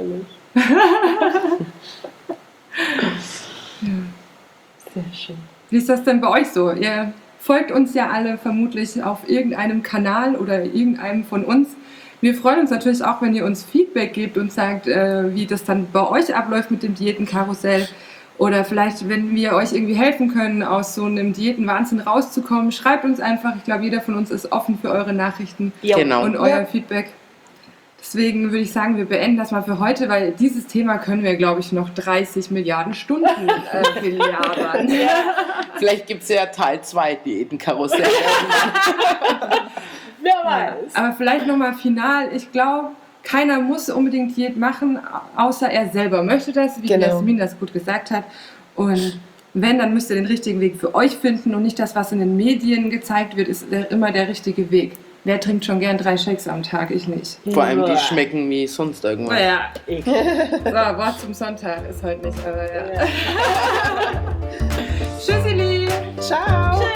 [SPEAKER 4] Sehr schön.
[SPEAKER 1] Wie ist das denn bei euch so? Ihr folgt uns ja alle vermutlich auf irgendeinem Kanal oder irgendeinem von uns. Wir freuen uns natürlich auch, wenn ihr uns Feedback gebt und sagt, äh, wie das dann bei euch abläuft mit dem Diätenkarussell. Oder vielleicht, wenn wir euch irgendwie helfen können, aus so einem Diätenwahnsinn rauszukommen. Schreibt uns einfach. Ich glaube, jeder von uns ist offen für eure Nachrichten
[SPEAKER 4] Jo.
[SPEAKER 3] Genau.
[SPEAKER 1] und euer Feedback. Deswegen würde ich sagen, wir beenden das mal für heute, weil dieses Thema können wir, glaube ich, noch dreißig Milliarden Stunden äh, belabern.
[SPEAKER 3] Vielleicht gibt es ja Teil zwei Diätenkarussell.
[SPEAKER 4] Wer weiß.
[SPEAKER 1] Aber vielleicht nochmal final. Ich glaube, keiner muss unbedingt Diät machen, außer er selber möchte das, wie
[SPEAKER 2] Genau.
[SPEAKER 1] Jasmin das gut gesagt hat. Und wenn, dann müsst ihr den richtigen Weg für euch finden und nicht das, was in den Medien gezeigt wird, ist der, immer der richtige Weg. Wer trinkt schon gern drei Shakes am Tag? Ich nicht.
[SPEAKER 3] Vor allem, die
[SPEAKER 4] Uah.
[SPEAKER 3] schmecken wie sonst irgendwas.
[SPEAKER 1] Naja,
[SPEAKER 4] Ekel.
[SPEAKER 1] so, Wort zum Sonntag ist heute nicht, aber ja. Tschüssili!
[SPEAKER 2] Ciao!
[SPEAKER 4] Tschüss.